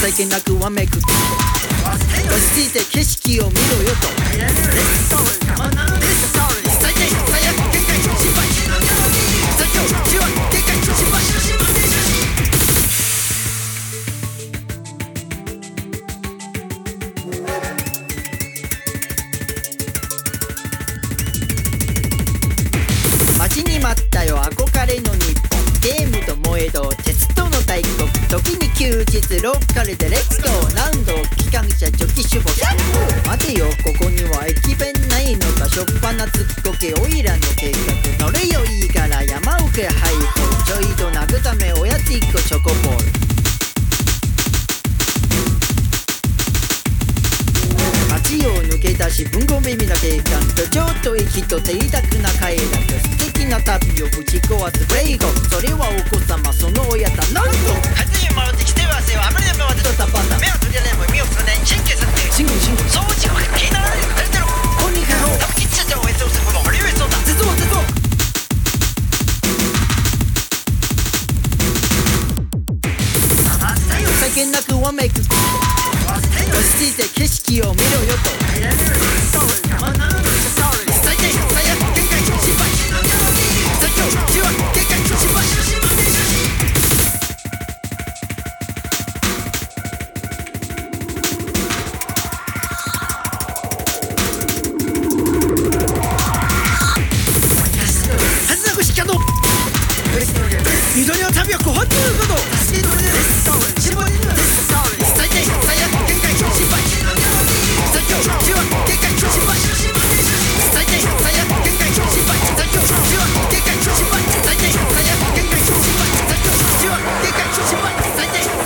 最近なくわめく落ち着いて景色を見ろよと最低最悪限界失敗最強中和限界失敗待ちに待ったよ憧れの日本ゲームと燃えど鉄道の大国時に休日ローカルでレッツゴー何度機関車初期種母待てよここには駅弁ないのかしょっぱなつっこけオイラの計画乗れよいいから山奥へ入るちょいと慰めおやつ1個チョコボール街を抜け出し文豪耳な景観とちょっと息と贅沢な快楽素敵な旅をぶち壊すブレイゴそれはお子様その親だなんと風に回ってきてはせよあまりでも待てとたパタ目を取りれば身をつね神経さってシングルそうちく気になられる誰だろうこんにちはタブキッチャーを演奏するものリュウエソだ絶望最近なくわめく落ち着いて景色を見ろよと最低最悪限界失敗最強中和限界失敗恥なくしキャノ緑の旅はご法度のこと最低最悪限界失敗最強中和限界失敗最低最悪限界失敗最強中和限界失敗最低最悪限界失敗最強中和限界失敗最低